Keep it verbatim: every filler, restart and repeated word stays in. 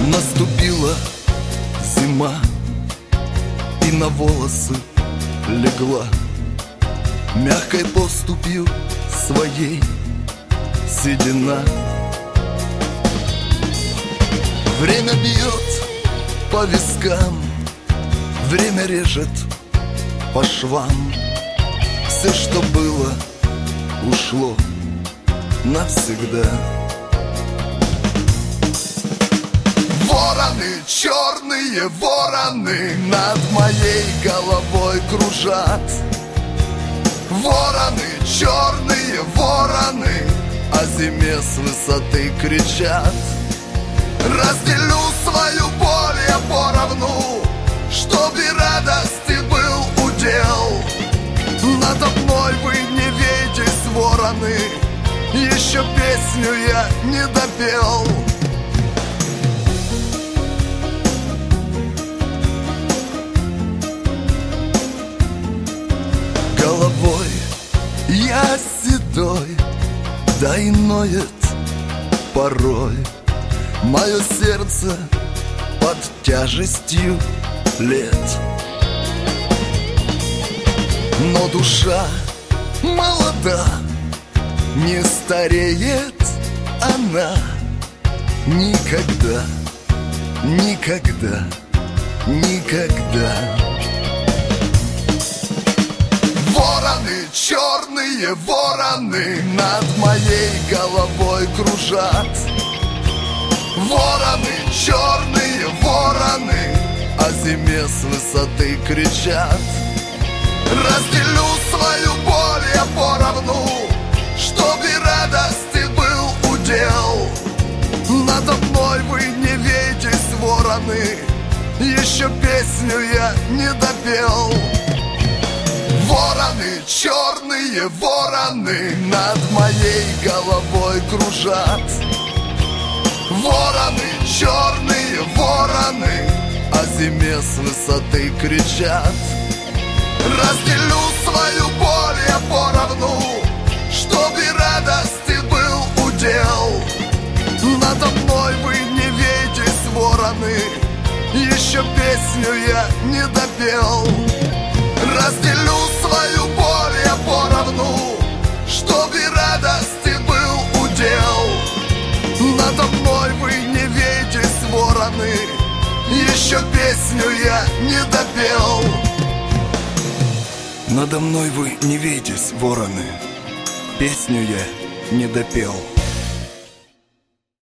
Наступила зима, и на волосы легла мягкой поступью своей седина. Время бьет по вискам, время режет по швам. Все, что было, ушло навсегда. Вороны, черные вороны над моей головой кружат. Вороны, черные вороны о зиме с высоты кричат. Разделю свою боль я поровну, чтоб и радости был удел. Надо мной вы не ведись, вороны, еще песню я не допел. Головой я седой, да и ноет порой мое сердце под тяжестью лет. Но душа молода, не стареет она никогда, никогда, никогда. Вороны, черные вороны над моей головой кружат. Вороны, черные вороны о зиме с высоты кричат. Разделю свою боль я поровну, чтоб и радости был удел. Надо мной вы не ведись, вороны, еще песню я не допел. Вороны, черные вороны над моей головой кружат. Вороны, черные вороны о зиме с высоты кричат. Разделю свою боль я поровну, чтоб и радости был удел. Надо мной вы не ведись, вороны, еще песню я не допел. Разделю свою боль я поровну, чтоб и радости был удел. Надо мной вы не ведись, вороны, еще песню я не допел. Надо мной вы не ведись, вороны, песню я не допел.